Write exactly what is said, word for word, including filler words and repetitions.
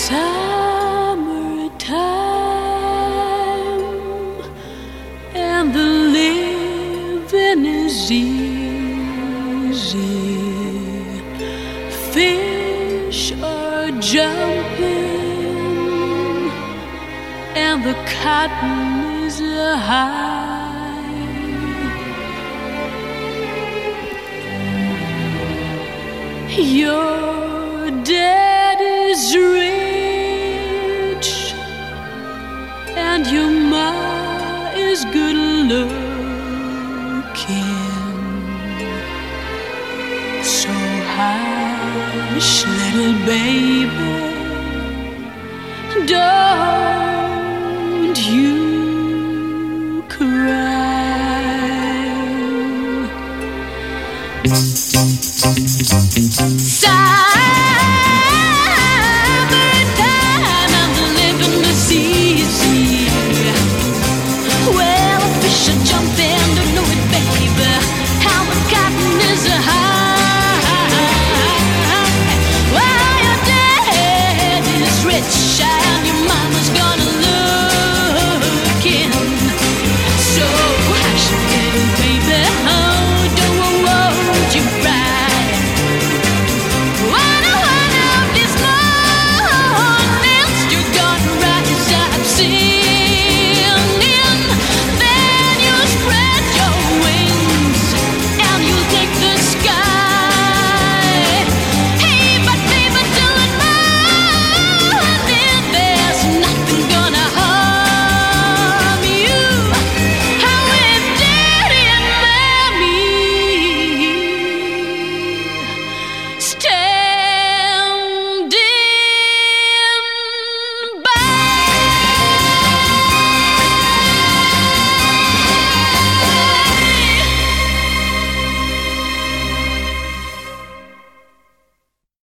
summertime, and the living is easy. Fish are jumping, and the cotton is high. Your dad is rich, and your ma is good looking. So hush, little baby, don't